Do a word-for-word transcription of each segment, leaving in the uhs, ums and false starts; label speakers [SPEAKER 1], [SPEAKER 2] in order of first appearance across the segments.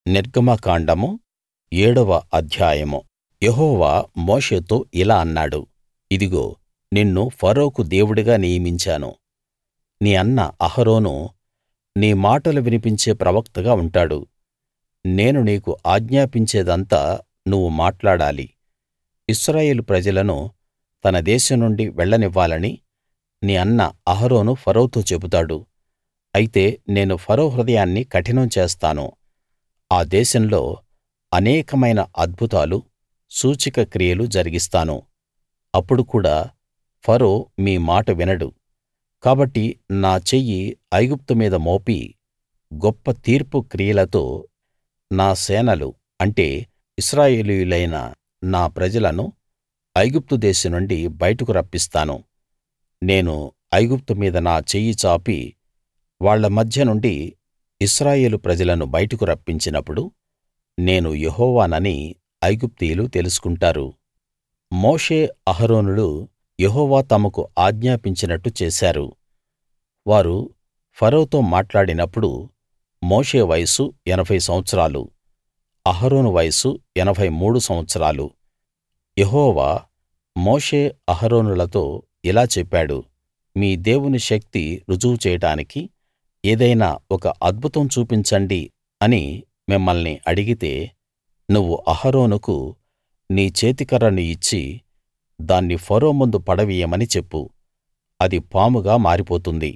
[SPEAKER 1] నిర్గమకాండము ఏడవ అధ్యాయము. యెహోవా మోషేతో ఇలా అన్నాడు, ఇదిగో నిన్ను ఫరోకు దేవుడిగా నియమించాను. నీ అన్న అహరోను నీ మాటలు వినిపించే ప్రవక్తగా ఉంటాడు. నేను నీకు ఆజ్ఞాపించేదంతా నువ్వు మాట్లాడాలి. ఇశ్రాయేలు ప్రజలను తన దేశం నుండి వెళ్ళనివ్వాలని నీ అన్న అహరోను ఫరోతో చెబుతాడు. అయితే నేను ఫరో హృదయాన్ని కఠినం చేస్తాను. ఆ దేశంలో అనేకమైన అద్భుతాలు, సూచక క్రియలు జరిగిస్తాను. అప్పుడు కూడా ఫరో మీ మాట వినడు. కాబట్టి నా చెయ్యి ఐగుప్తు మీద మోపి గొప్ప తీర్పు క్రియలతో నా సేనలు అంటే ఇశ్రాయేలీయులైన నా ప్రజలను ఐగుప్తు దేశం నుండి బయటకు రప్పిస్తాను. నేను ఐగుప్తు మీద నా చెయ్యి చాపి వాళ్ళ మధ్య నుండి ఇశ్రాయేలు ప్రజలను బయటకు రప్పించినప్పుడు నేను యెహోవానని ఐగుప్తీయులు తెలుసుకుంటారు. మోషే అహరోనులు యెహోవా తమకు ఆజ్ఞాపించినట్టు చేశారు. వారు ఫరోతో మాట్లాడినప్పుడు మోషే వయస్సు ఎనభై సంవత్సరాలు, అహరోను వయస్సు ఎనభై మూడు సంవత్సరాలు. యెహోవా మోషే అహరోనులతో ఇలా చెప్పాడు, మీ దేవుని శక్తి రుజువు చేయడానికి ఏదైనా ఒక అద్భుతం చూపించండి అని మిమ్మల్ని అడిగితే నువ్వు అహరోనుకు నీ చేతికర్రను ఇచ్చి దాన్ని ఫరో ముందు పడవెయ్యమని చెప్పు. అది పాముగా మారిపోతుంది.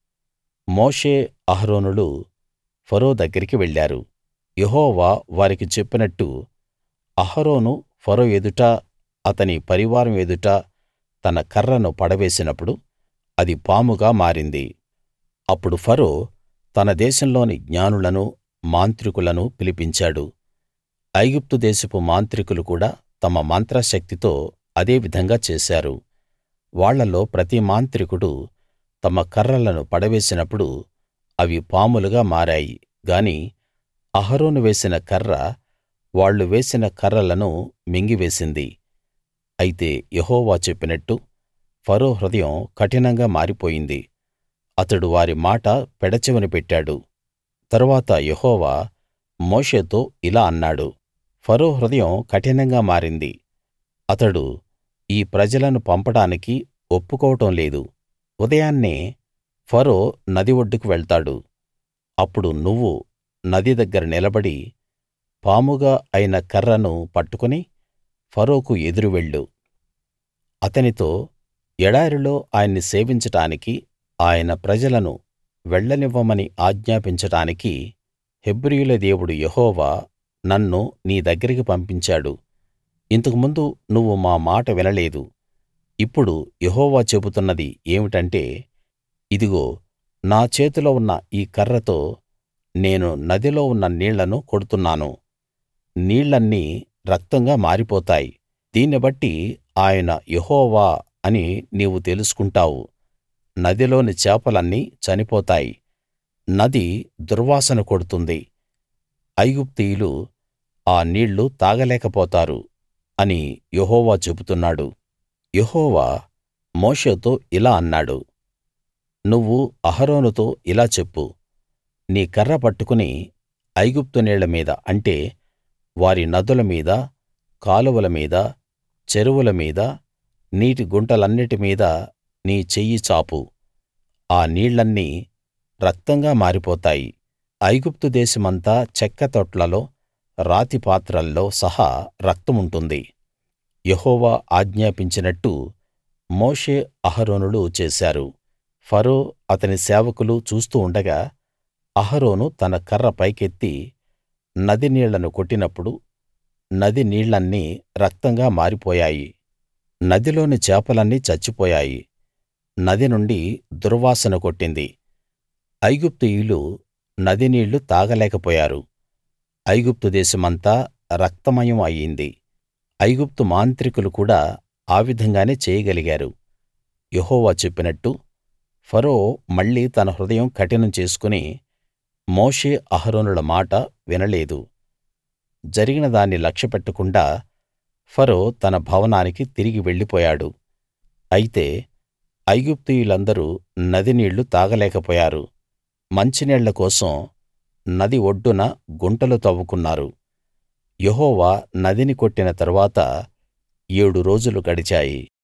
[SPEAKER 1] మోషే అహరోనులు ఫరో దగ్గరికి వెళ్ళారు. యెహోవా వారికి చెప్పినట్టు అహరోను ఫరో ఎదుట అతని పరివారం ఎదుట తన కర్రను పడవేసినప్పుడు అది పాముగా మారింది. అప్పుడు ఫరో తన దేశంలోని జ్ఞానులను, మాంత్రికులను పిలిపించాడు. ఐగుప్తు దేశపు మాంత్రికులు కూడా తమ మంత్రశక్తితో అదే విధంగా చేశారు. వాళ్ళలో ప్రతి మాంత్రికుడు తమ కర్రలను పడవేసినప్పుడు అవి పాములుగా మారాయి గాని అహరోను వేసిన కర్ర వాళ్ళు వేసిన కర్రలను మింగివేసింది. అయితే యెహోవా చెప్పినట్టు ఫరో హృదయం కఠినంగా మారిపోయింది. అతడు వారి మాట పెడచెవిన పెట్టాడు. తరువాత యెహోవా మోషేతో ఇలా అన్నాడు, ఫరో హృదయం కఠినంగా మారింది. అతడు ఈ ప్రజలను పంపడానికి ఒప్పుకోవడం లేదు. ఉదయాన్నే ఫరో నది ఒడ్డుకు వెళ్తాడు. అప్పుడు నువ్వు నది దగ్గర నిలబడి పాముగా అయిన కర్రను పట్టుకుని ఫరోకు ఎదురు వెళ్ళు. అతనితో ఎడారిలో ఆయన్ని సేవించడానికి ఆయన ప్రజలను వెళ్ళనివ్వమని ఆజ్ఞాపించడానికి హెబ్రీయుల దేవుడు యెహోవా నన్ను నీ దగ్గరికి పంపించాడు. ఇంతకు ముందు నువ్వు మా మాట వినలేదు. ఇప్పుడు యెహోవా చెబుతున్నది ఏమిటంటే, ఇదిగో నా చేతిలో ఉన్న ఈ కర్రతో నేను నదిలో ఉన్న నీళ్లను కొడుతున్నాను. నీళ్లన్నీ రక్తంగా మారిపోతాయి. దీన్ని బట్టి ఆయన యెహోవా అని నీవు తెలుసుకుంటావు. నదిలోని చేపలన్నీ చనిపోతాయి. నది దుర్వాసన కొడుతుంది. ఐగుప్తీయులు ఆ నీళ్లు తాగలేకపోతారు అని యెహోవా చెబుతున్నాడు. యెహోవా మోషేతో ఇలా అన్నాడు, నువ్వు అహరోనుతో ఇలా చెప్పు, నీ కర్ర పట్టుకుని ఐగుప్తు నీళ్ల మీద అంటే వారి నదుల మీద, కాలువల మీద, చెరువుల మీద, నీటి గుంటలన్నిటి మీద నీ చెయ్యి చాపు. ఆ నీళ్లన్నీ రక్తంగా మారిపోతాయి. ఐగుప్తు దేశమంతా చెక్క తొట్లలో, రాతి పాత్రల్లో సహా రక్తముంటుంది. యెహోవా ఆజ్ఞాపించినట్టు మోషే అహరోనులు చేశారు. ఫరో అతని సేవకులు చూస్తూ ఉండగా అహరోను తన కర్ర పైకెత్తి నది నీళ్లను కొట్టినప్పుడు నది నీళ్లన్నీ రక్తంగా మారిపోయాయి. నదిలోని చేపలన్నీ చచ్చిపోయాయి. నది నుండి దుర్వాసన కొట్టింది. ఐగుప్తీయులు నది నీళ్లు తాగలేకపోయారు. ఐగుప్తు దేశమంతా రక్తమయం అయింది. ఐగుప్తు మాంత్రికులు కూడా ఆ విధంగానే చేయగలిగారు. యెహోవా చెప్పినట్టు ఫరో మళ్ళీ తన హృదయం కఠినం చేసుకుని మోషే అహరోనుల మాట వినలేదు. జరిగిన దాన్ని లక్ష్యపెట్టకుండా ఫరో తన భవనానికి తిరిగి వెళ్ళిపోయాడు. అయితే ఐగుప్తీయులందరూ నది నీళ్లు తాగలేకపోయారు. మంచినీళ్ల కోసం నది ఒడ్డున గుంటలు తవ్వుకున్నారు యెహోవా నదిని కొట్టిన తరువాత ఏడు రోజులు గడిచాయి